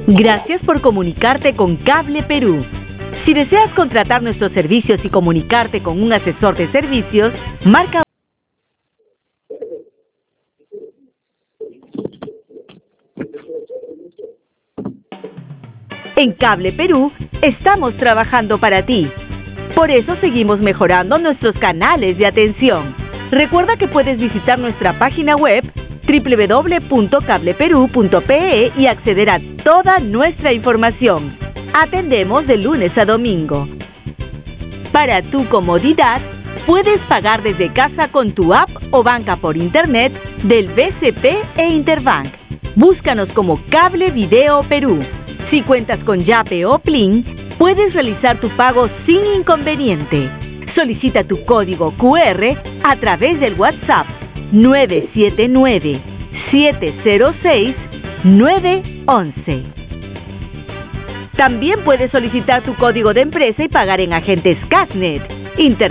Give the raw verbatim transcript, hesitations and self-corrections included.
Gracias por comunicarte con Cable Perú. Si deseas contratar nuestros servicios y comunicarte con un asesor de servicios, marca. En Cable Perú estamos trabajando para ti. Por eso seguimos mejorando nuestros canales de atención. Recuerda que puedes visitar nuestra página web doble u doble u doble u punto cable perú punto pe e y acceder a toda nuestra información. Atendemos de lunes a domingo. Para tu comodidad, puedes pagar desde casa con tu app o banca por internet del B C P e Interbank. Búscanos como Cable Video Perú. Si cuentas con Yape o Plin, puedes realizar tu pago sin inconveniente. Solicita tu código cu erre a través del WhatsApp nueve siete nueve, siete cero seis, nueve once. También puedes solicitar tu código de empresa y pagar en agentes Casnet, Inter